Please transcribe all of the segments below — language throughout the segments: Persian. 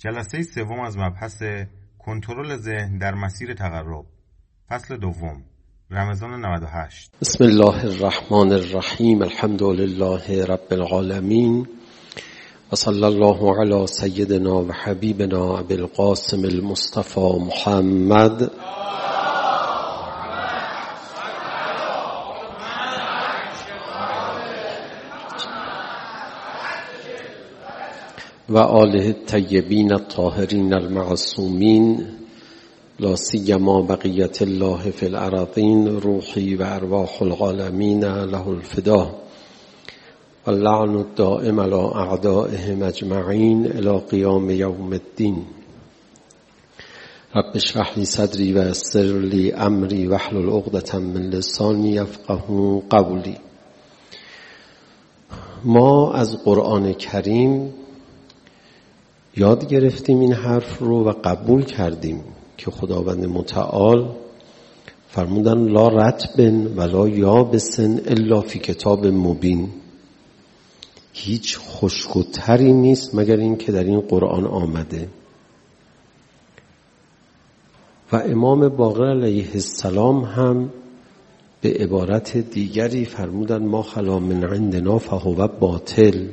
جلسه سوم از مبحث کنترل ذهن در مسیر تقرب، فصل دوم، رمضان 98. بسم الله الرحمن الرحیم. الحمد لله رب العالمین و صلی الله علی سیدنا و حبیبنا ابی القاسم المصطفى محمد و آله الطیبین الطاهرین المعصومین، لا سیما بقیت الله فی الارضین، روحی و ارواح العالمین له الفدا و اللعن الدائم علی اعدائهم اجمعین الی قیام یوم الدین. رب اشرح لی صدری و یسر لی امری واحلل عقدة من لسانی یفقهوا قولی. ما از قرآن کریم یاد گرفتیم این حرف رو و قبول کردیم که خداوند متعال فرمودن لا رطب ولا یابس الا فی کتاب مبین. هیچ خشک و تری نیست مگر این که در این قرآن آمده. و امام باقر علیه السلام هم به عبارت دیگری فرمودن ما خلا من عندنا فهو باطل.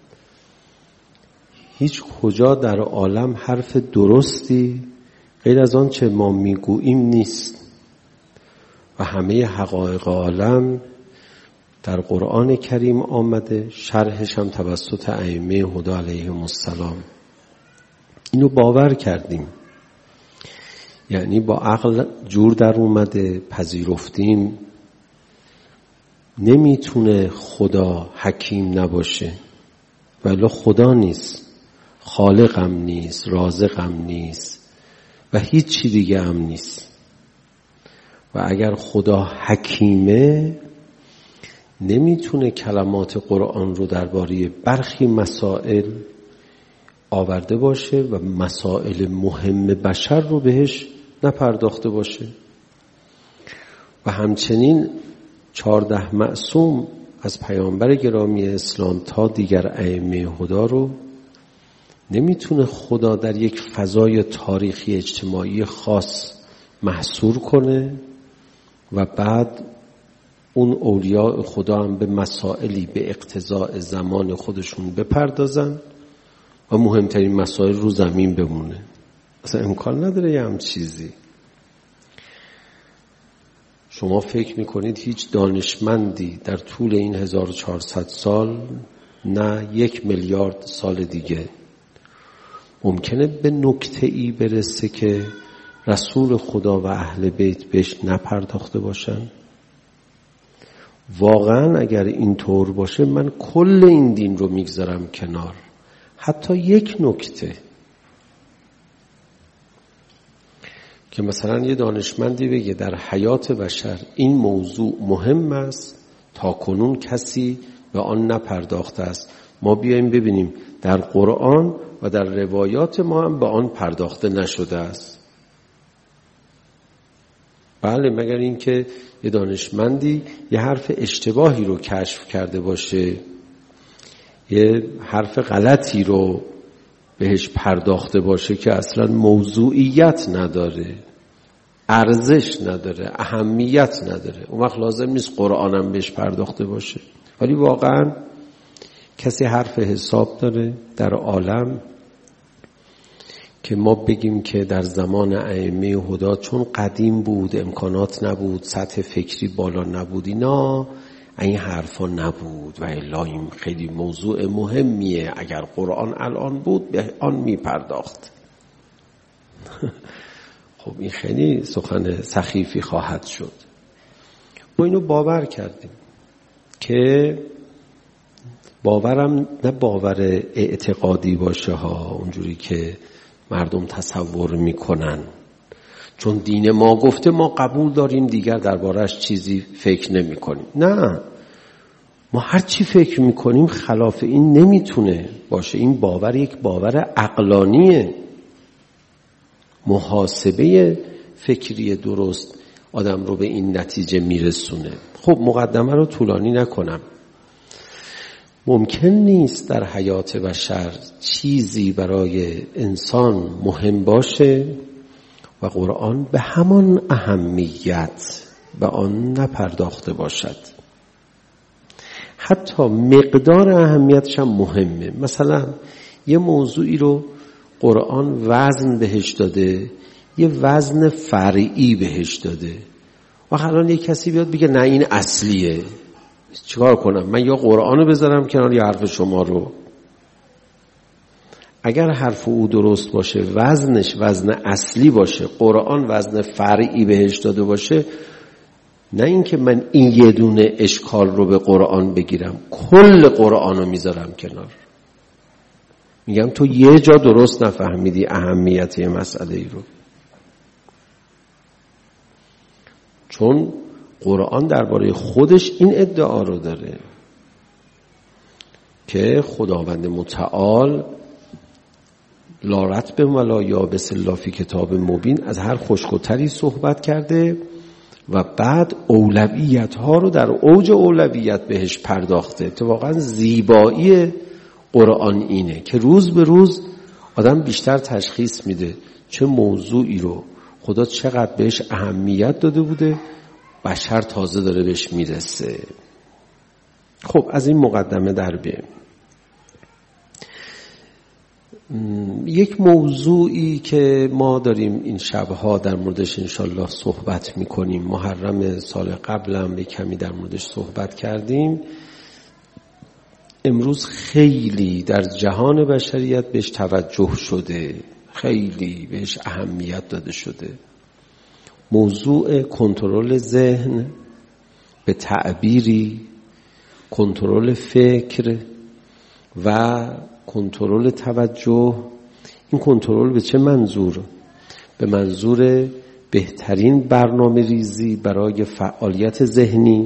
هیچ کجا در عالم حرف درستی غیر از آن چه ما میگوییم نیست و همه حقایق عالم در قرآن کریم آمده، شرحش هم توسط ائمه هدی علیهم السلام. اینو باور کردیم، یعنی با عقل جور در اومده، پذیرفتیم نمیتونه خدا حکیم نباشه، ولی خدا نیست، خالقم نیست، رازقم نیست و هیچ چی دیگه هم نیست. و اگر خدا حکیمه نمیتونه کلمات قرآن رو درباره برخی مسائل آورده باشه و مسائل مهم بشر رو بهش نپرداخته باشه. و همچنین 14 معصوم از پیامبر گرامی اسلام تا دیگر ائمه هدی رو نمیتونه خدا در یک فضای تاریخی اجتماعی خاص محصور کنه و بعد اون اولیاء خدا هم به مسائلی به اقتضاء زمان خودشون بپردازن و مهمترین مسائل رو زمین بمونه. اصلا امکان نداره یه هم چیزی. شما فکر میکنید هیچ دانشمندی در طول این 1400 سال، نه 1 میلیارد سال دیگه، ممکنه به نکته‌ای برسه که رسول خدا و اهل بیت بهش نپرداخته باشن؟ واقعا اگر اینطور باشه من کل این دین رو میگذارم کنار. حتی یک نکته که مثلا یه دانشمندی بگه در حیات بشر این موضوع مهم است، تا کنون کسی به آن نپرداخته است، ما بیایم ببینیم در قرآن و در روایات ما هم به آن پرداخته نشده است. بله، مگر اینکه یه دانشمندی یه حرف اشتباهی رو کشف کرده باشه، یه حرف غلطی رو بهش پرداخته باشه که اصلا موضوعیت نداره، ارزش نداره، اهمیت نداره، اون وقت لازم نیست قرآن هم بهش پرداخته باشه. ولی واقعا کسی حرف حساب داره در عالم که ما بگیم که در زمان ائمه هدی چون قدیم بود، امکانات نبود، سطح فکری بالا نبود، اینا این حرفا نبود و الا این خیلی موضوع مهمیه، اگر قرآن الان بود به آن می پرداخت. خب این خیلی سخن سخیفی خواهد شد. ما اینو باور کردیم که باورم نه باور اعتقادی باشه ها، اونجوری که مردم تصور میکنن چون دین ما گفته ما قبول داریم دیگر دربارش چیزی فکر نمی کنیم. نه، ما هر چی فکر میکنیم خلاف این نمیتونه باشه. این باور یک باور عقلانیه. محاسبه فکری درست آدم رو به این نتیجه میرسونه. خب مقدمه رو طولانی نکنم. ممکن نیست در حیات بشر چیزی برای انسان مهم باشه و قرآن به همان اهمیت به آن نپرداخته باشد. حتی مقدار اهمیتش هم مهمه. مثلا یه موضوعی رو قرآن وزن بهش داده، یه وزن فرعی بهش داده، و الان یه کسی بیاد بگه نه این اصلیه، چیکار کنم؟ من یا قرآن رو بذارم کنار یا حرف شما رو؟ اگر حرف او درست باشه، وزنش وزن اصلی باشه، قرآن وزن فرعی بهش داده باشه، نه اینکه من این یه دونه اشکال رو به قرآن بگیرم، کل قرآن رو میذارم کنار، میگم تو یه جا درست نفهمیدی اهمیت یه مسئله ای رو. چون قرآن درباره خودش این ادعا رو داره که خداوند متعال لا رطب ولا یابس الا فی کتاب مبین از هر خشک و تری صحبت کرده و بعد اولویت ها رو در اوج اولویت بهش پرداخته. اتفاقا زیبایی قرآن اینه که روز به روز آدم بیشتر تشخیص میده چه موضوعی رو خدا چقدر بهش اهمیت داده بوده، بشر تازه داره بهش میرسه. خب از این مقدمه در بیایم. یک موضوعی که ما داریم این شبها در موردش انشالله صحبت میکنیم، محرم سال قبلم به کمی در موردش صحبت کردیم، امروز خیلی در جهان بشریت بهش توجه شده، خیلی بهش اهمیت داده شده. موضوع کنترل ذهن، به تعبیری کنترل فکر و کنترل توجه. این کنترل به چه منظور؟ به منظور بهترین برنامه ریزی برای فعالیت ذهنی،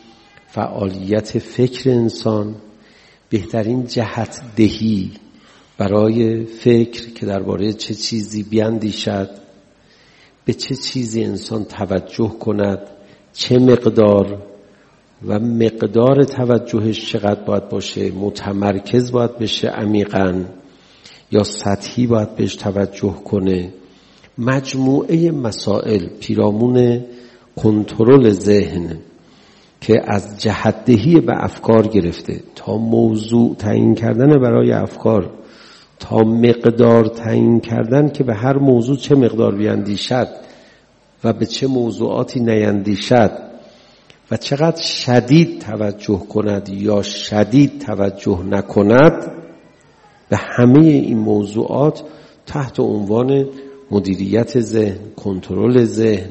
فعالیت فکر انسان، بهترین جهت دهی برای فکر که درباره چه چیزی بیاندیشد، به چه چیزی انسان توجه کند، چه مقدار و مقدار توجهش چقدر باید باشه، متمرکز باید بشه عمیقاً یا سطحی باید بهش توجه کنه. مجموعه مسائل پیرامون کنترل ذهن که از جهت‌دهی به افکار گرفته تا موضوع تعیین کردن برای افکار، تا مقدار تعیین کردن که به هر موضوع چه مقدار بیاندیشد و به چه موضوعاتی نیندیشد و چقدر شدید توجه کند یا شدید توجه نکند، به همه این موضوعات تحت عنوان مدیریت ذهن، کنترل ذهن،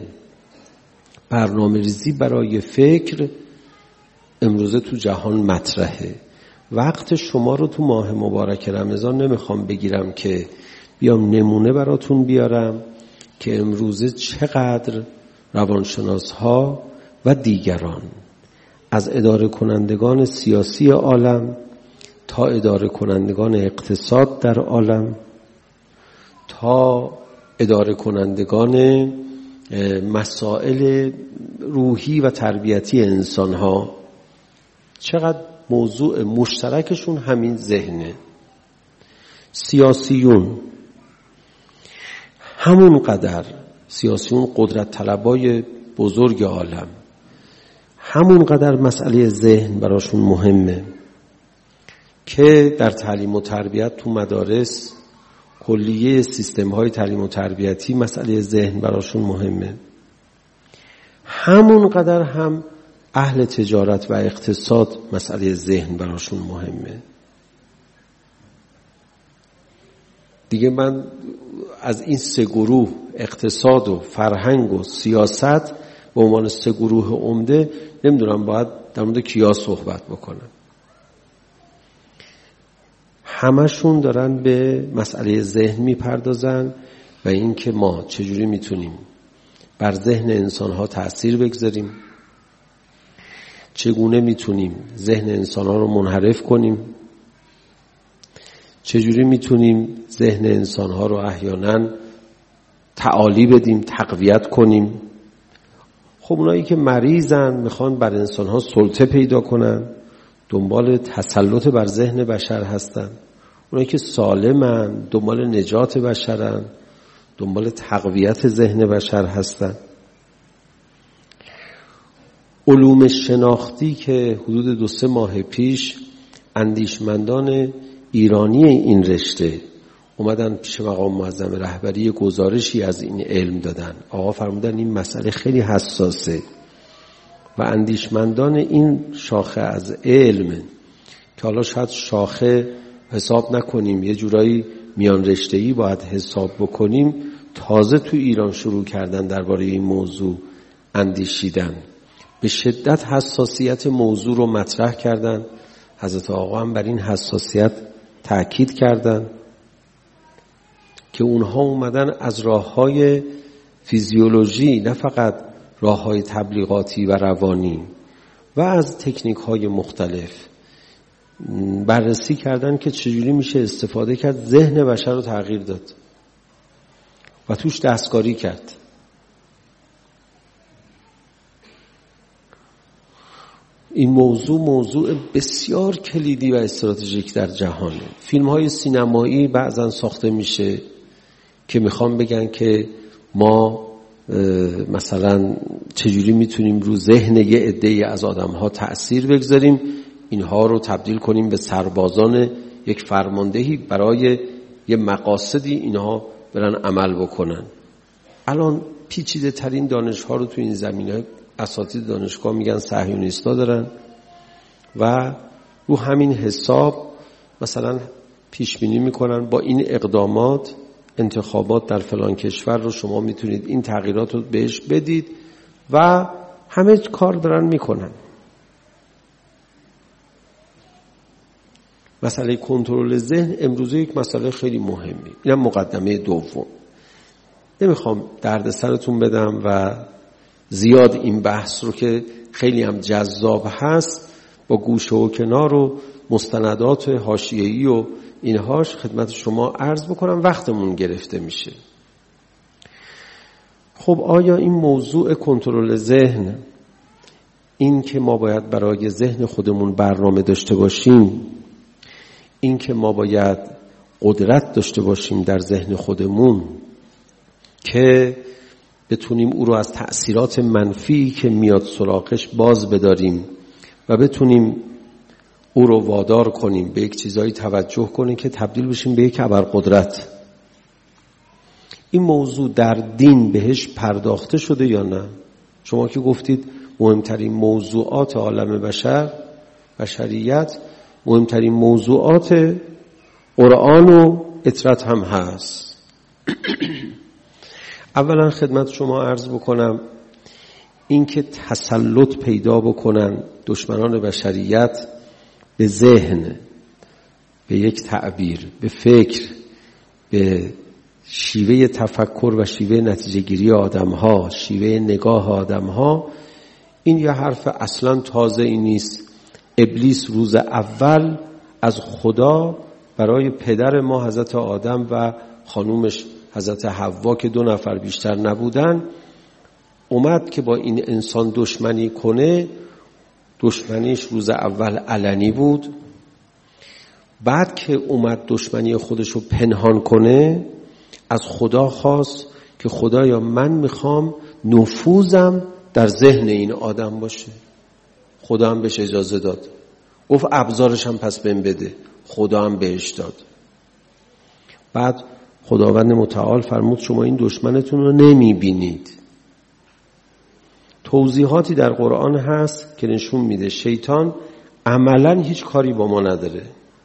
برنامه‌ریزی برای فکر امروزه تو جهان مطرحه. وقت شما رو تو ماه مبارک رمضان نمیخوام بگیرم که بیام نمونه براتون بیارم که امروزه چقدر روانشناس ها و دیگران از اداره کنندگان سیاسی عالم تا اداره کنندگان اقتصاد در عالم تا اداره کنندگان مسائل روحی و تربیتی انسان ها، چقدر موضوع مشترکشون همین ذهنه. سیاسیون همون قدر، سیاسیون قدرت طلبای بزرگ عالم، همون قدر مسئله ذهن براشون مهمه که در تعلیم و تربیت تو مدارس کلیه سیستم های تعلیم و تربیتی مسئله ذهن براشون مهمه. همون قدر هم اهل تجارت و اقتصاد مسئله ذهن براشون مهمه. دیگه من از این سه گروه، اقتصاد و فرهنگ و سیاست، به عنوان سه گروه عمده نمیدونم باید در مورد کیا صحبت بکنم. همشون دارن به مسئله ذهن میپردازن و این که ما چجوری میتونیم بر ذهن انسانها تأثیر بگذاریم، چگونه میتونیم ذهن انسانها رو منحرف کنیم، چجوری میتونیم ذهن انسانها رو احیانا تعالی بدیم، تقویت کنیم. خب اونایی که مریضن میخوان بر انسانها سلطه پیدا کنن، دنبال تسلط بر ذهن بشر هستن، اونایی که سالمن دنبال نجات بشرن، دنبال تقویت ذهن بشر هستن. علوم شناختی که حدود 2-3 ماه پیش اندیشمندان ایرانی این رشته اومدن پیش مقام معظم رهبری گزارشی از این علم دادن. آقا فرمودن این مسئله خیلی حساسه و اندیشمندان این شاخه از علم که حالا شاید شاخه حساب نکنیم، یه جورایی میان رشته‌ای باید حساب بکنیم، تازه تو ایران شروع کردن درباره این موضوع اندیشیدن، به شدت حساسیت موضوع رو مطرح کردن. حضرت آقا هم بر این حساسیت تأکید کردن که اونها اومدن از راه‌های فیزیولوژی، نه فقط راه‌های تبلیغاتی و روانی و از تکنیک‌های مختلف بررسی کردن که چجوری میشه استفاده کرد ذهن بشر رو تغییر داد و توش دستکاری کرد. این موضوع بسیار کلیدی و استراتژیک در جهانه. فیلم‌های سینمایی بعضا ساخته میشه که میخوام بگن که ما مثلا چجوری میتونیم رو ذهن یه عده‌ای از آدم‌ها تأثیر بگذاریم، اینها رو تبدیل کنیم به سربازان یک فرماندهی برای یه مقاصدی، اینها برن عمل بکنن. الان پیچیده ترین دانش‌ها رو تو این زمینه اساتید دانشگاه میگن صهیونیست‌ها دارن و رو همین حساب مثلا پیش بینی میکنن با این اقدامات انتخابات در فلان کشور رو شما میتونید این تغییرات رو بهش بدید و همه کار دارن میکنن. مسئله کنترل ذهن امروزه یک مسئله خیلی مهمی. اینم مقدمه دوم. نمیخوام دردسرتون بدم و زیاد این بحث رو که خیلی هم جذاب هست با گوشه و کنار و مستندات حاشیه‌ای و اینهاش خدمت شما عرض بکنم، وقتمون گرفته میشه. خب آیا این موضوع کنترل ذهن، این که ما باید برای ذهن خودمون برنامه داشته باشیم، این که ما باید قدرت داشته باشیم در ذهن خودمون که بتونیم او رو از تأثیرات منفی که میاد سراغش باز بداریم و بتونیم او رو وادار کنیم به یک چیزایی توجه کنیم که تبدیل بشیم به یک ابرقدرت. این موضوع در دین بهش پرداخته شده یا نه؟ شما که گفتید مهمترین موضوعات عالم بشریت مهمترین موضوعات قرآن و اطرت هم هست. اولا خدمت شما عرض بکنم این که تسلط پیدا بکنن دشمنان بشریت به ذهن، به یک تعبیر، به فکر، به شیوه تفکر و شیوه نتیجه گیری آدم‌ها، شیوه نگاه آدم‌ها، این یه حرف اصلا تازه ای نیست. ابلیس روز اول از خدا برای پدر ما حضرت آدم و خانومش حضرت حوا که 2 نفر بیشتر نبودن اومد که با این انسان دشمنی کنه. دشمنیش روز اول علنی بود، بعد که اومد دشمنی خودشو پنهان کنه از خدا خواست که خدایا من میخوام نفوذم در ذهن این آدم باشه. خدا هم بهش اجازه داد، گفت ابزارش هم پس بهم بده، خدا هم بهش داد. بعد خداوند متعال فرمود شما این دشمنتون رو نمیبینید. توضیحاتی در قرآن هست که نشون میده شیطان عملاً هیچ کاری با ما نداره،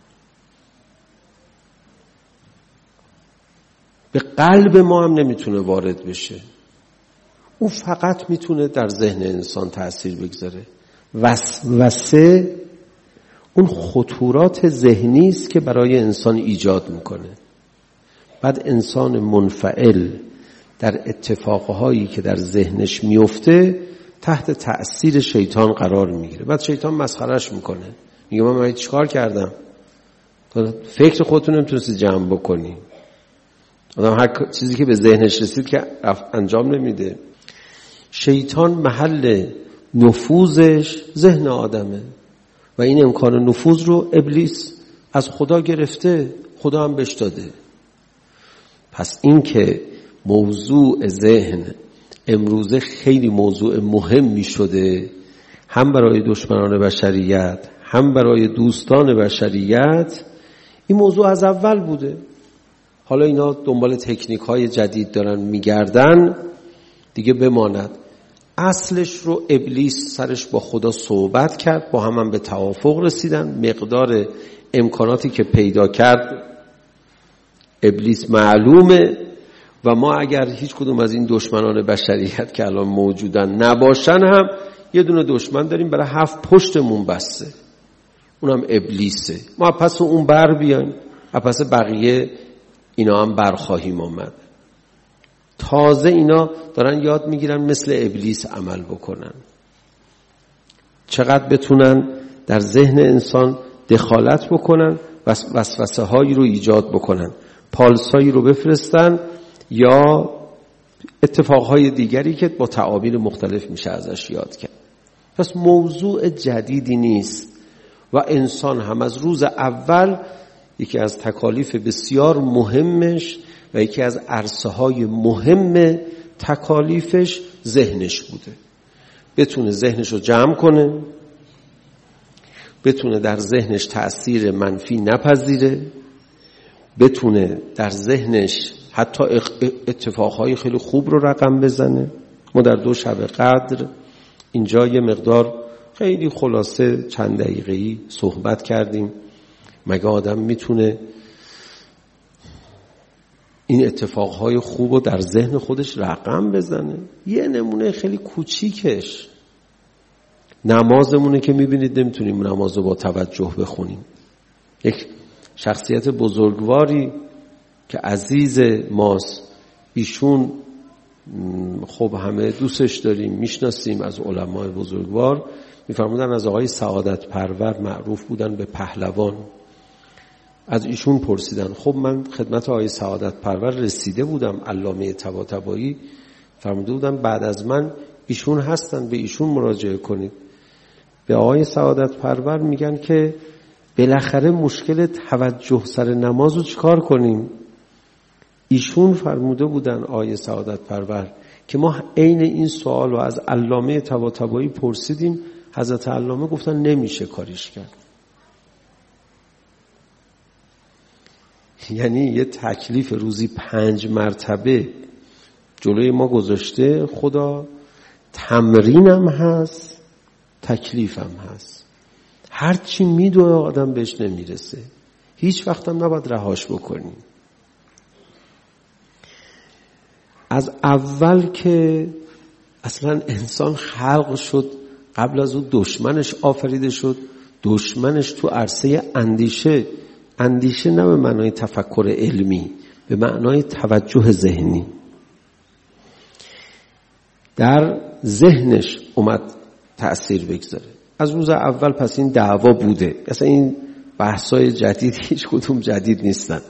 به قلب ما هم نمیتونه وارد بشه، اون فقط میتونه در ذهن انسان تأثیر بگذاره. وسوسه اون خطورات ذهنی است که برای انسان ایجاد میکنه. بعد انسان منفعل در اتفاقهایی که در ذهنش میفته تحت تأثیر شیطان قرار میگیره. بعد شیطان مسخرهش میکنه، میگه من چیکار کردم؟ فکر خودتون نمیتونستید جمع بکنی. آدم هر چیزی که به ذهنش رسید که انجام نمیده. شیطان محل نفوذش ذهن آدمه و این امکان نفوذ رو ابلیس از خدا گرفته، خدا هم بهش داده. پس این که موضوع ذهن امروزه خیلی موضوع مهمی شده، هم برای دشمنان بشریت هم برای دوستان بشریت، این موضوع از اول بوده. حالا اینا دنبال تکنیک های جدید دارن میگردن دیگه بماند. اصلش رو ابلیس سرش با خدا صحبت کرد، با هم به توافق رسیدن. مقدار امکاناتی که پیدا کرد ابلیس معلومه و ما اگر هیچ کدوم از این دشمنان بشریت که الان موجودن نباشن هم یه دونه دشمن داریم برای 7 پشتمون بسته، اونم ابلیسه. ما پس اون بر بیایم، پس بقیه اینا هم برخواهیم آمد. تازه اینا دارن یاد میگیرن مثل ابلیس عمل بکنن، چقدر بتونن در ذهن انسان دخالت بکنن، وسوسه هایی رو ایجاد بکنن، پالسایی رو بفرستن یا اتفاقهای دیگری که با تعابیر مختلف میشه ازش یاد کرد. پس موضوع جدیدی نیست و انسان هم از روز اول یکی از تکالیف بسیار مهمش و یکی از عرصه‌های مهم تکالیفش ذهنش بوده. بتونه ذهنش رو جمع کنه، بتونه در ذهنش تأثیر منفی نپذیره، بتونه در ذهنش حتی اتفاقهای خیلی خوب رو رقم بزنه. ما در 2 شب قدر اینجا یه مقدار خیلی خلاصه چند دقیقه‌ای صحبت کردیم. مگه آدم میتونه این اتفاقهای خوب رو در ذهن خودش رقم بزنه؟ یه نمونه خیلی کوچیکش نمازمونه که میبینید نمیتونیم نماز رو با توجه بخونیم. یک شخصیت بزرگواری که عزیز ماست، ایشون خب همه دوستش داریم میشناسیم، از علمای بزرگوار، میفرمودن از آقای سعادت پرور، معروف بودن به پهلوان. از ایشون پرسیدن خب من خدمت آقای سعادت پرور رسیده بودم، علامه طباطبایی فرموده بودن بعد از من ایشون هستن، به ایشون مراجعه کنید. به آقای سعادت پرور میگن که بالاخره مشکل توجه سر نماز رو چیکار کنیم؟ ایشون فرموده بودن آقای سعادت پرور که ما عین این سوال رو از علامه طباطبایی پرسیدیم، حضرت علامه گفتن نمیشه کاریش کرد. یعنی یه تکلیف روزی 5 مرتبه جلوی ما گذاشته خدا، تمرینم هست، تکلیفم هست. هرچی میدونه آدم بهش نمیرسه، هیچ وقت هم نباید رهاش بکنیم. از اول که اصلا انسان خلق شد، قبل از اون دشمنش آفریده شد. دشمنش تو عرصه اندیشه نه به معنای تفکر علمی، به معنای توجه ذهنی. در ذهنش اومد تأثیر بگذاره از روز اول. پس این دعوا بوده، اصلا این بحثای جدید هیچ کدوم جدید نیستن.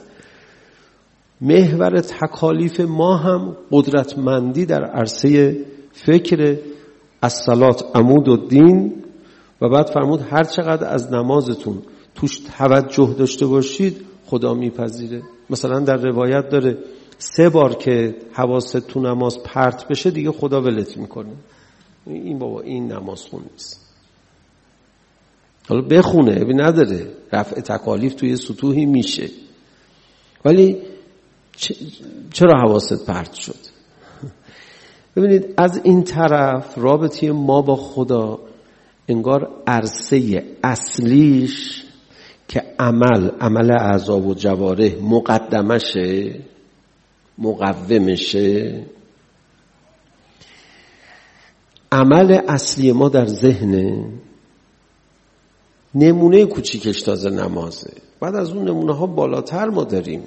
محور تکالیف ما هم قدرتمندی در عرصه فکر، الصلات عمود الدین. و بعد فرمود هر چقدر از نمازتون توش توجه داشته باشید خدا میپذیره. مثلا در روایت داره 3 بار که حواست تو نماز پرت بشه دیگه خدا ولت میکنه. این بابا این نماز خون نیست. حالا بخونه ابی نداره، رفع تکالیف توی سطوحی میشه، ولی چرا حواست پرت شد؟ ببینید از این طرف رابطه ما با خدا انگار عرصه اصلیش که عمل اعضا و جوارح مقدمشه، مقومشه. عمل اصلی ما در ذهن، نمونه کوچیکش تازه نمازه. بعد از اون نمونه ها بالاتر ما داریم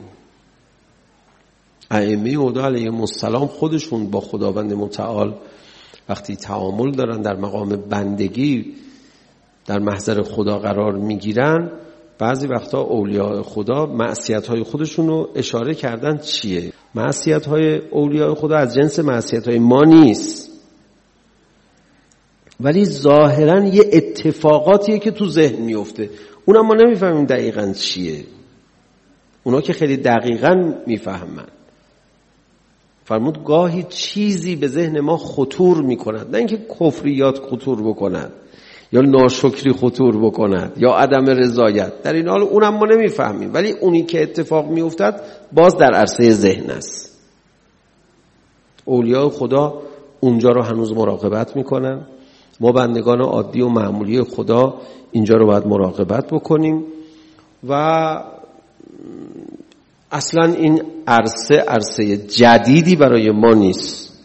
ائمه هدی علیهم السلام خودشون با خداوند متعال وقتی تعامل دارن در مقام بندگی در محضر خدا قرار میگیرن، بعضی وقتا اولیاء خدا معصیت‌های خودشون رو اشاره کردن چیه؟ معصیت‌های اولیاء خدا از جنس معصیت‌های ما نیست. ولی ظاهرا یه اتفاقاتیه که تو ذهن میفته، اونم ما نمیفهمیم دقیقاً چیه. اونا که خیلی دقیقاً میفهمن. فرمود گاهی چیزی به ذهن ما خطور میکند، نه اینکه کفریات خطور بکند یا ناشکری خطور بکند یا عدم رضایت، در این حال اونم ما نمیفهمیم، ولی اونی که اتفاق میافتد باز در عرصه ذهن است. اولیاء خدا اونجا رو هنوز مراقبت میکنن، ما بندگان عادی و معمولی خدا اینجا رو باید مراقبت بکنیم و اصلا این عرصه جدیدی برای ما نیست.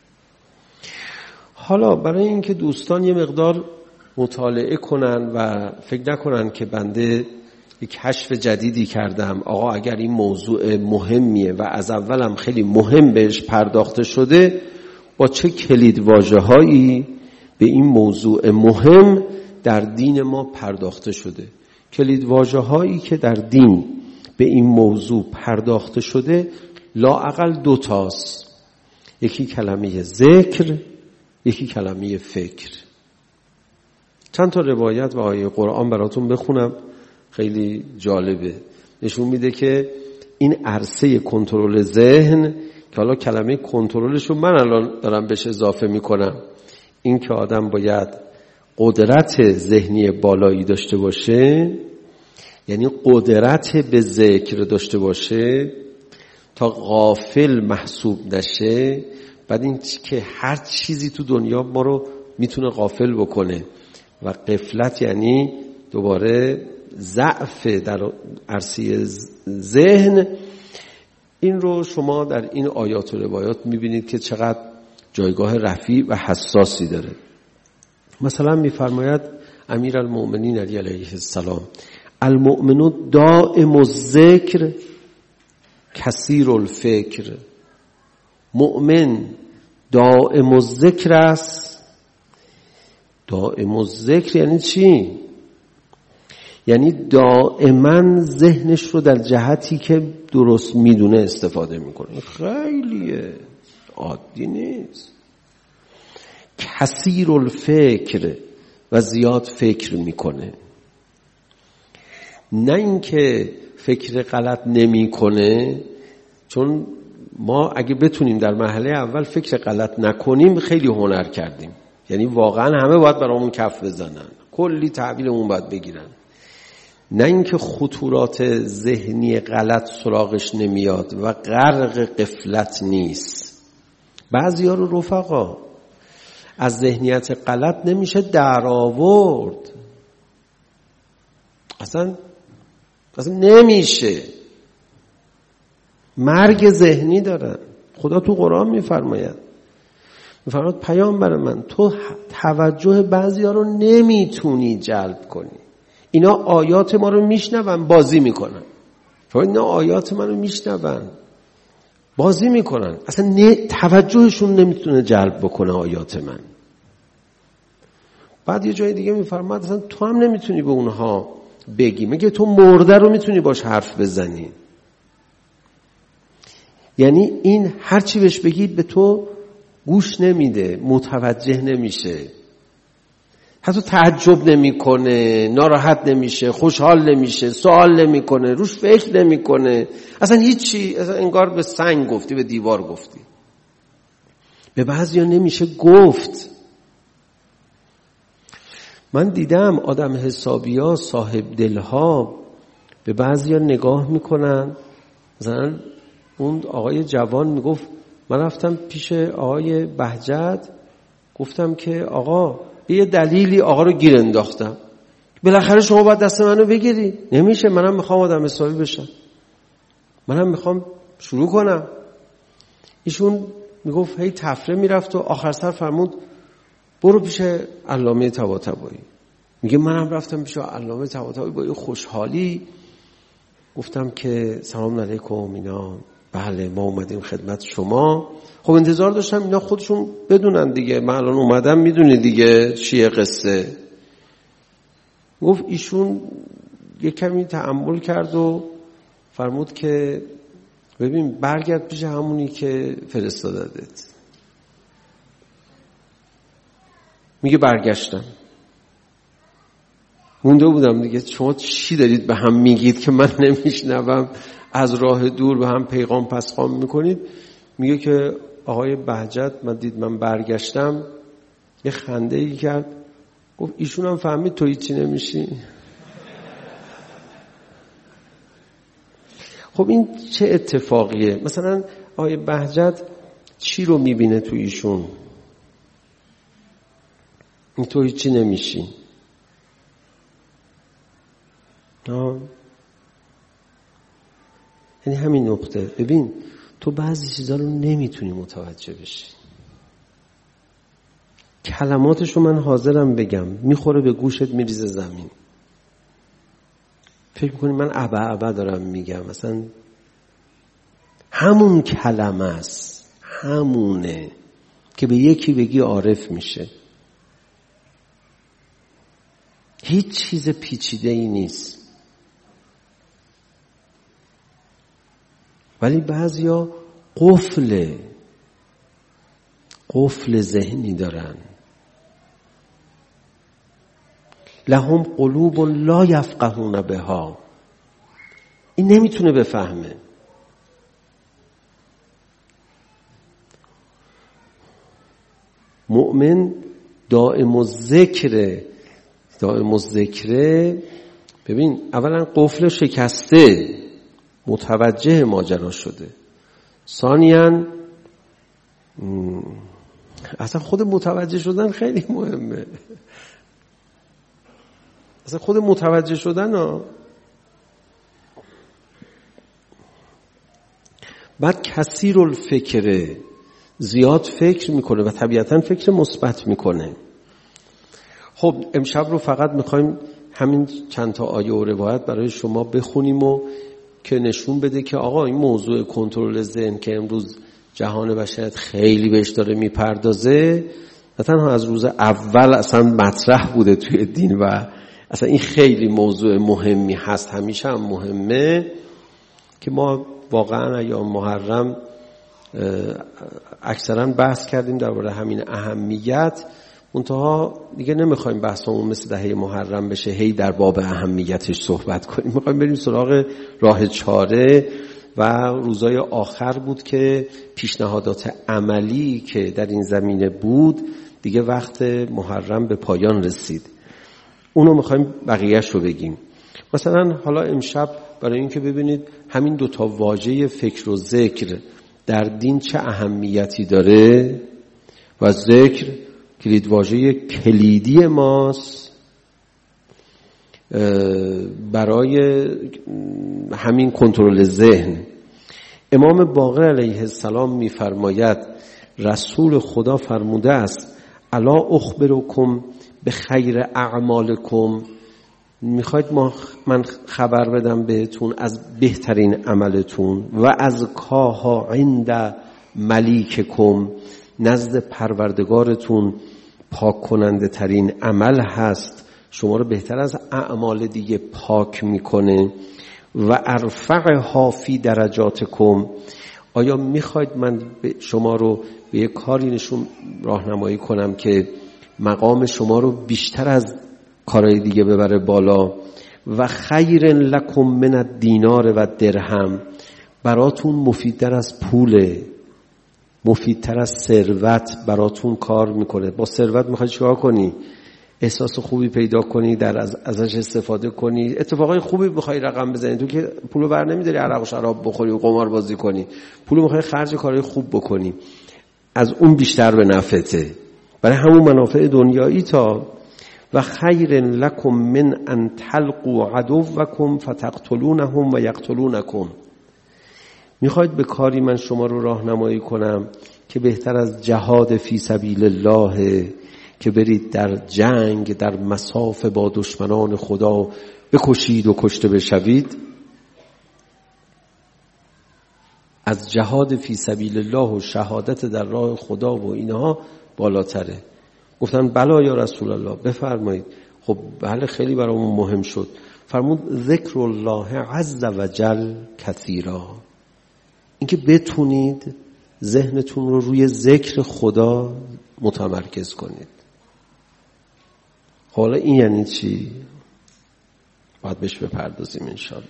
حالا برای اینکه دوستان یه مقدار مطالعه کنن و فکر نکنن که بنده یک کشف جدیدی کردم، آقا اگر این موضوع مهمیه و از اولم خیلی مهم بهش پرداخته شده، با چه کلید واژه‌هایی به این موضوع مهم در دین ما پرداخته شده. کلید واژه‌هایی که در دین به این موضوع پرداخته شده لااقل 2 تاست. یکی کلمه ذکر، یکی کلمه فکر. چند تا روایت و آیه قرآن براتون بخونم، خیلی جالبه. نشون میده که این عرصه کنترل ذهن که حالا کلمه کنترلش رو من الان دارم بهش اضافه میکنم، این که آدم باید قدرت ذهنی بالایی داشته باشه، یعنی قدرت به ذکر داشته باشه تا غافل محسوب نشه. بعد این که هر چیزی تو دنیا ما رو میتونه غافل بکنه و غفلت یعنی دوباره ضعف در عرصه ذهن. این رو شما در این آیات و روایات میبینید که چقدر جایگاه رفیع و حساسی داره. مثلا میفرماید امیرالمؤمنین علی علیه السلام المؤمن دائم الذکر کثیر الفکر. مؤمن دائم الذکر است. دائم الذکر یعنی چی؟ یعنی دائما ذهنش رو در جهتی که درست میدونه استفاده میکنه. خیلیه، عادی نیست. کثیر الفکر و زیاد فکر میکنه، نه اینکه فکر غلط نمیکنه. چون ما اگه بتونیم در مرحله اول فکر غلط نکنیم خیلی هنر کردیم، یعنی واقعا همه باید برامون کف بزنن، کلی تعبیرمون باید بگیرن. نه اینکه خطورات ذهنی غلط سراغش نمیاد و غرق غفلت نیست. بعضیا رو رفقا از ذهنیت غلط نمیشه در آورد، اصلا نمیشه. مرگ ذهنی دارن. خدا تو قرآن میفرماید پیامبر من تو توجه بعضیا رو نمیتونی جلب کنی. اینا آیات ما رو میشنون بازی میکنن. اینا آیات ما رو میشنون بازی میکنن، اصلا توجهشون نمیتونه جلب بکنه آیات من. بعد یه جای دیگه میفرماید اصلا تو هم نمیتونی به اونها بگی، مگه تو مرده رو میتونی باش حرف بزنی؟ یعنی این هر چی بهش بگید به تو گوش نمیده، متوجه نمیشه، حتی تعجب نمیکنه، ناراحت نمیشه، خوشحال نمیشه، سوال نمیکنه، روش فکر نمیکنه، اصلا هیچی. اصلا انگار به سنگ گفتی، به دیوار گفتی. به بعضیا نمیشه گفت. من دیدم آدم حسابیا، صاحب دلها به بعضیا نگاه میکنن. مثلا اون آقای جوان میگفت من رفتم پیش آقای بهجت گفتم که آقا به یه دلیلی آقا رو گیر انداختم، بالاخره شما باید دست منو بگیری. نمیشه، منم میخوام آدم حسابی بشم، منم میخوام شروع کنم. ایشون میگفت هی تفره میرفت و آخر سر فرمود برو پیش علامه طباطبایی. میگه منم رفتم پیش علامه طباطبایی با یه خوشحالی گفتم که سلام علیکم اینا، بله ما اومدیم خدمت شما. خب انتظار داشتم اینا خودشون بدونن دیگه، من الان اومدم میدونی دیگه چیه قصه. گفت ایشون یه کمی تأمل کرد و فرمود که ببین برگرد پیش همونی که فرستادت. میگه برگشتم. مونده بودم دیگه، شما چی دارید به هم میگید که من نمیشنوم؟ از راه دور به هم پیغام پسخام میکنید. میگه که آقای بهجت من برگشتم، یه خنده ای کرد، گفت ایشون هم فهمید تو هیچی نمیشی. خب این چه اتفاقیه؟ مثلا آقای بهجت چی رو میبینه تو ایشون؟ این تو هیچی نمیشی. یعنی همین نقطه. ببین تو بعضی چیزا رو نمیتونی متوجه بشی. کلماتشو من حاضرم بگم، میخوره به گوشت میریزه زمین. فکر میکنی من ابا دارم میگم. مثلا همون کلمه است، همونه که به یکی بگی عارف میشه. هیچ چیز پیچیده ای نیست. ولی بعضیا قفل ذهنی دارن. لهم قلوب لا یفقهون بها. این نمیتونه بفهمه. مؤمن دائم الذکر. ببین اولا قفل شکسته، متوجه ماجرا شده. ثانیاً اصلا خود متوجه شدن خیلی مهمه. اصلا خود متوجه شدن بعد کثیر الفکره، زیاد فکر میکنه و طبیعتاً فکر مثبت میکنه. خب امشب رو فقط میخوایم همین چند تا آیه و روایت برای شما بخونیم و که نشون بده که آقا این موضوع کنترل ذهن که امروز جهان بشریت خیلی بهش داره میپردازه، نه تنها از روز اول اصلا مطرح بوده توی دین و اصلا این خیلی موضوع مهمی هست، همیشه هم مهمه که ما واقعا ایام محرم اکثرا بحث کردیم درباره همین اهمیت. منتها دیگه نمیخوایم بحثمون مثل دهه محرم بشه هی در باب اهمیتش صحبت کنیم. میخوایم بریم سراغ راه چاره و روزای آخر بود که پیشنهادات عملی که در این زمینه بود دیگه وقت محرم به پایان رسید. اونو میخوایم بقیهش رو بگیم. مثلا حالا امشب برای اینکه ببینید همین دوتا واژه فکر و ذکر در دین چه اهمیتی داره و ذکر کلید واژه کلیدی ماست برای همین کنترل ذهن. امام باقر علیه السلام میفرماید رسول خدا فرموده است الا اخبرکم به خیر اعمالکم، میخواید من خبر بدم بهتون از بهترین عملتون و از کاها عند ملیککم، نزد پروردگارتون پاک کننده ترین عمل هست، شما رو بهتر از اعمال دیگه پاک میکنه. و ارفعها فی درجاتکم، آیا میخواید من شما رو به یک کاری راهنمایی کنم که مقام شما رو بیشتر از کارهای دیگه ببره بالا؟ و خیر لکم من الدینار و درهم، براتون مفیدتر از پوله، مفیدتر از ثروت براتون کار میکنه. با ثروت میخوای چیکار کنی؟ احساس خوبی پیدا کنی، ازش استفاده کنی، اتفاقای خوبی بخوای رقم بزنی. تو که پولو بر نمیداری عرق و شراب بخوری و قمار بازی کنی، پولو میخوای خرج کارهای خوب بکنی، از اون بیشتر به نفعته برای همون منافع دنیایی. تا و خیر لکم من ان تلقوا عدوکم فتقتلونهم و یقتلونکم، میخواید به کاری من شما رو راهنمایی کنم که بهتر از جهاد فی سبیل الله که برید در جنگ در مصاف با دشمنان خدا بکشید و کشته بشوید، از جهاد فی سبیل الله و شهادت در راه خدا و اینها بالاتره. گفتن بلا یا رسول الله، بفرمایید. خب بله خیلی برامون مهم شد. فرمود ذکر الله عز و جل کثیرا، اینکه بتونید ذهنتون رو روی ذکر خدا متمرکز کنید. حالا این یعنی چی؟ باید بهش بپردازیم انشالله.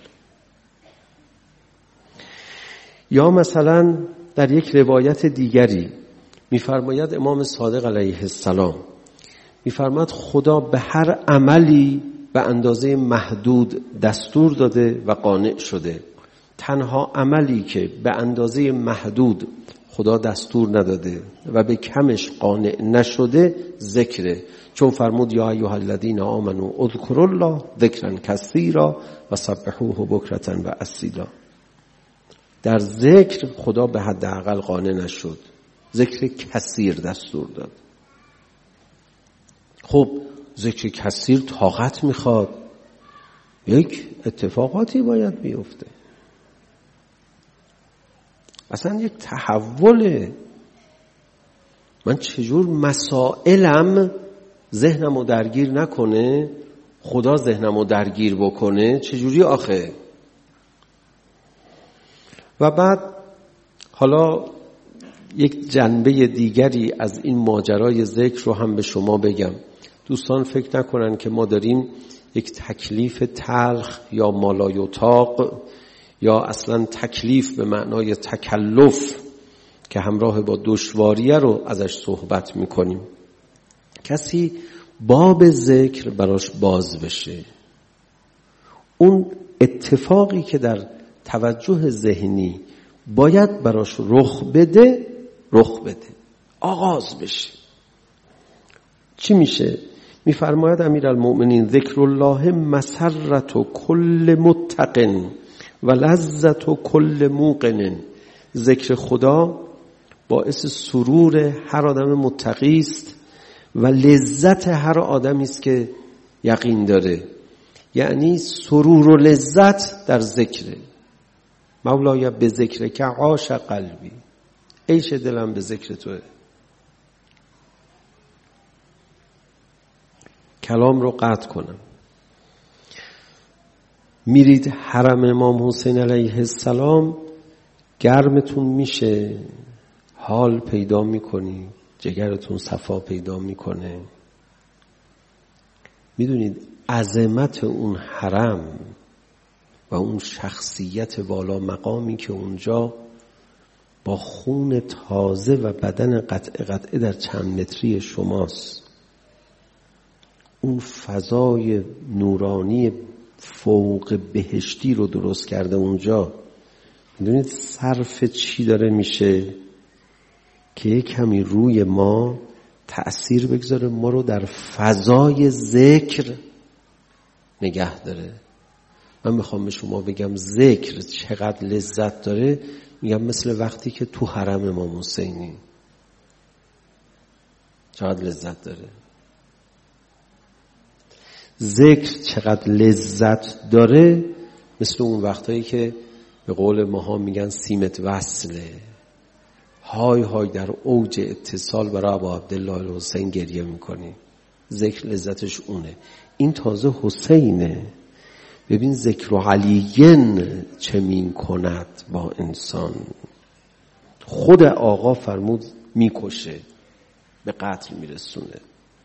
یا مثلا در یک روایت دیگری میفرماید امام صادق علیه السلام میفرماید خدا به هر عملی به اندازه محدود دستور داده و قانع شده. تنها عملی که به اندازه محدود خدا دستور نداده و به کمش قانع نشده ذکره، چون فرمود یا ایها الذین آمنوا اذکروا الله ذکرا کثیرا و سبحوه بکرة و اصیلا. در ذکر خدا به حداقل قانع نشد، ذکر کثیر دستور داد. خب ذکر کثیر طاقت میخواد، یک اتفاقاتی باید بیفته، اصلا یک تحوله. من چجور مسائلم ذهنمو درگیر نکنه خدا ذهنمو درگیر بکنه؟ چجوری آخه؟ و بعد حالا یک جنبه دیگری از این ماجرای ذکر رو هم به شما بگم. دوستان فکر نکنن که ما داریم یک تکلیف تلخ یا مالایطاق یا اصلا تکلیف به معنای تکلف که همراه با دشواریه رو ازش صحبت میکنیم. کسی باب ذکر براش باز بشه، اون اتفاقی که در توجه ذهنی باید براش رخ بده آغاز بشه. چی میشه؟ میفرماید امیرالمؤمنین ذکر الله مسرت کل متقن و لذت کل موقن. ذکر خدا باعث سرور هر آدم متقی است و لذت هر آدمی است که یقین داره. یعنی سرور و لذت در ذکره. مولای به ذکر که عاش قلبی، عیش دلم به ذکر توه. کلام رو قطع کنم. میرید حرم امام حسین علیه السلام، گرمتون میشه، حال پیدا میکنی، جگرتون صفا پیدا میکنه. میدونید عظمت اون حرم و اون شخصیت بالا مقامی که اونجا با خون تازه و بدن قطعه در چند متری شماست، اون فضای نورانی فوق بهشتی رو درست کرده اونجا. میدونید صرف چی داره میشه؟ که یک کمی روی ما تأثیر بگذاره، ما رو در فضای ذکر نگه داره. من میخوام به شما بگم ذکر چقدر لذت داره. میگم مثل وقتی که تو حرم امام حسینی چقدر لذت داره. ذکر چقدر لذت داره مثل اون وقتایی که به قول ماها میگن سیمت وصله، های های در اوج اتصال برای ابا عبدالله الحسین گریه میکنی. ذکر لذتش اونه. این تازه حسینه. ببین ذکر علیین چه می کند با انسان. خود آقا فرمود میکشه، به قتل میرسونه.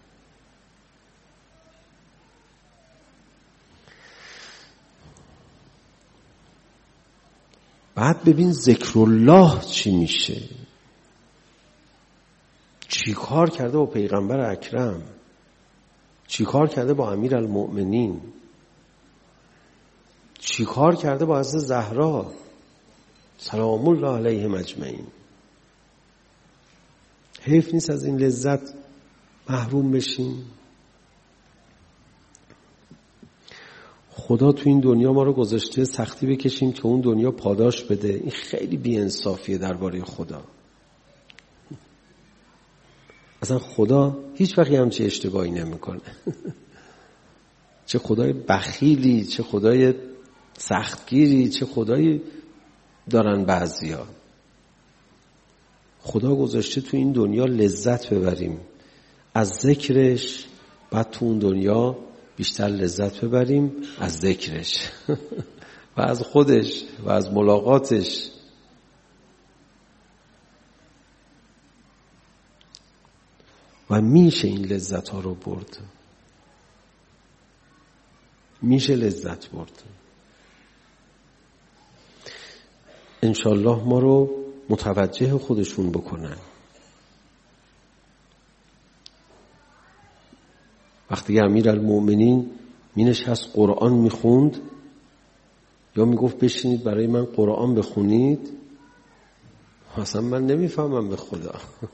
بعد ببین ذکر الله چی میشه، چی کار کرده با پیغمبر اکرم، چی کار کرده با امیرالمؤمنین، چی کار کرده با حضرت زهرا سلام الله علیهم اجمعین. حیف نیست از این لذت محروم بشیم. خدا تو این دنیا ما رو گذاشته سختی بکشیم که اون دنیا پاداش بده. این خیلی بی‌انصافیه درباره خدا. اصلا خدا هیچ وقتی همچین اشتباهی نمیکنه. چه خدای بخیلی، چه خدای سختگیری، چه خدایی دارن بعضیا. خدا گذاشته تو این دنیا لذت ببریم از ذکرش، بعد تو اون دنیا بیشتر لذت ببریم از ذکرش و از خودش و از ملاقاتش. و میشه این لذت ها رو برد. میشه لذت برد. انشالله ما رو متوجه خودشون بکنن. وقتی امیرالمؤمنین مینشست قرآن میخوند یا میگفت بشینید برای من قرآن بخونید، اصلا من نمیفهمم به خدا.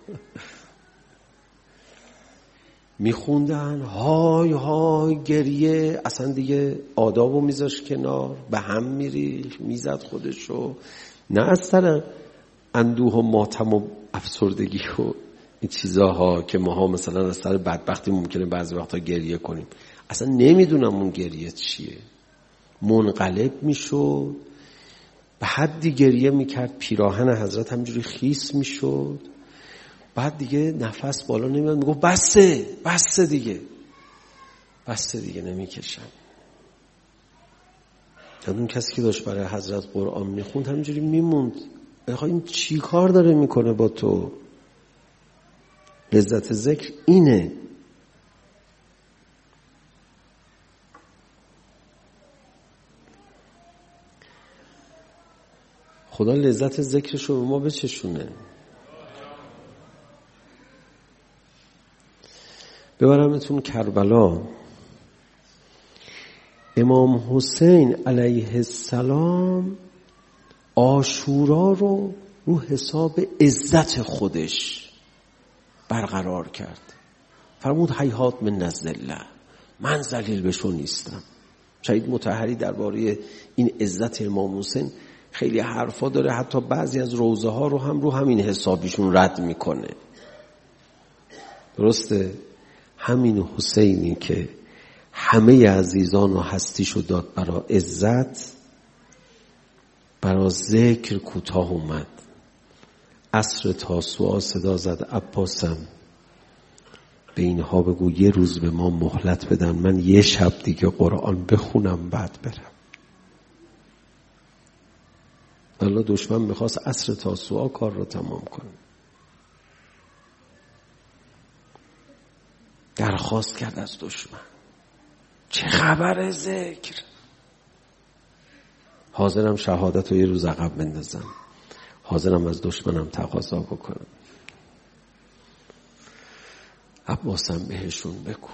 میخوندن های های گریه، اصلا دیگه آدابو میذاش کنار، به هم میریخ، میزد خودشو، نه از سر اندوه و ماتم و افسردگی و این چیزاها که ماها مثلا از سر بدبختی ممکنه بعضی وقتا گریه کنیم. اصلا نمیدونم اون گریه چیه. منقلب میشد، به حدی گریه میکرد پیراهن حضرت همجوری خیس میشد، بعد دیگه نفس بالا نمیاد، میگفت بسه دیگه نمیکشم. اون کسی که داشت برای حضرت قرآن میخوند همینجوری میموند، این چی کار داره میکنه با تو؟ لذت ذکر اینه. خدا لذت ذکرش رو به ما بچشونه. ببرمتون کربلا. امام حسین علیه السلام عاشورا رو حساب عزت خودش برقرار کرد. فرمود هیهات من الذله، من ذلیل بشو نیستم. شهید مطهری درباره این عزت امام حسین خیلی حرفا داره، حتی بعضی از روزه ها رو هم رو همین حسابیشون رد میکنه. درسته؟ همین حسینی که همه عزیزان و هستیشو داد برا عزت، برا ذکر کوتاه اومد. عصر تاسوعا صدا زد عباسم به اینها بگو یه روز به ما مهلت بدن، من یه شب دیگه قرآن بخونم بعد برم. الله دشمن میخواست عصر تاسوعا کار رو تمام کنه. درخواست کرد از دشمن چه خبر ذکر؟ حاضرم شهادت رو یه روز عقب بندازم، حاضرم از دشمنم تقاضا بکنم. عباسم بهشون بگو.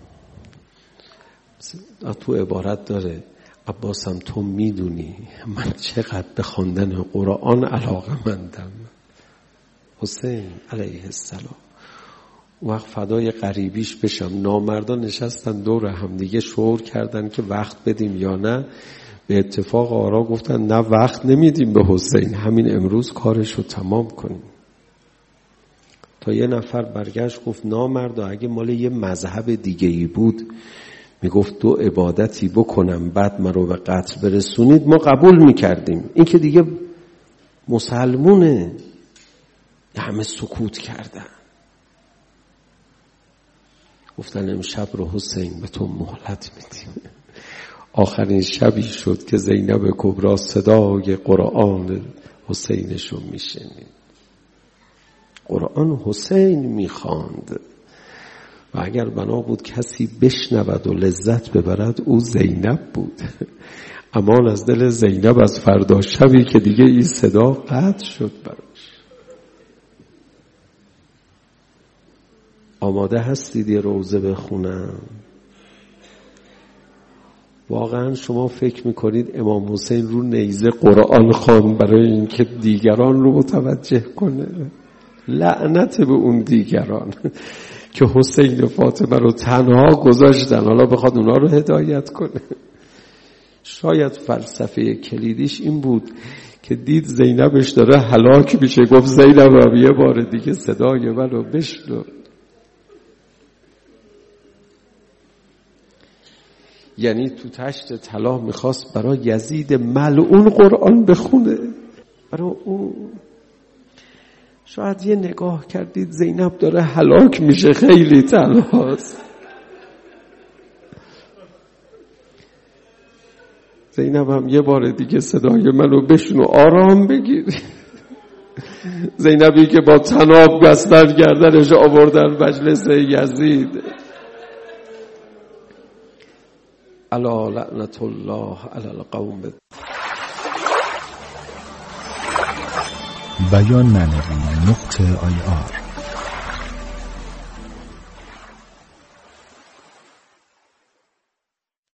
تو عبارت داره عباسم تو میدونی من چقدر به خواندن قرآن علاقه‌مندم. حسین علیه السلام وقت فدای غریبیش بشم. نامردان نشستن دور هم دیگه شور کردن که وقت بدیم یا نه. به اتفاق آرا گفتن نه وقت نمیدیم به حسین، همین امروز کارش رو تمام کنیم. تا یه نفر برگشت گفت نامردا اگه مال یه مذهب دیگه ای بود میگفت دو عبادتی بکنم بعد من رو به قتل برسونید ما قبول میکردیم، این که دیگه مسلمونه. همه سکوت کردن. گفتن امشب رو حسین به تو مهلت میدیم. آخرین شبی شد که زینب کبرا صدای قرآن حسینشو میشنید. قرآن حسین میخواند و اگر بنا بود کسی بشنود و لذت ببرد او زینب بود. امان از دل زینب از فردا شبی که دیگه این صدا قطع شد براش. آماده هستید یه روزه بخونم؟ واقعا شما فکر میکنید امام حسین رو نیزه قرآن خواند برای اینکه دیگران رو متوجه کنه؟ لعنت به اون دیگران که حسین و فاطمه رو تنها گذاشتن حالا بخواد اونا رو هدایت کنه. شاید فلسفه کلیدیش این بود که دید زینبش داره هلاک میشه، گفت زینب یه بار دیگه صدای منو بشنو. یعنی تو تشت طلا میخواست برای یزید ملعون قرآن بخونه. برای اون شاید یه نگاه کردید زینب داره هلاک میشه، خیلی تنهاست. زینب هم یه بار دیگه صدای منو بشنو آرام بگیر. زینبی که با طناب بستن گردنش آوردن مجلس یزید. الا لعنت الله علی القوم. بیان معنوی .ir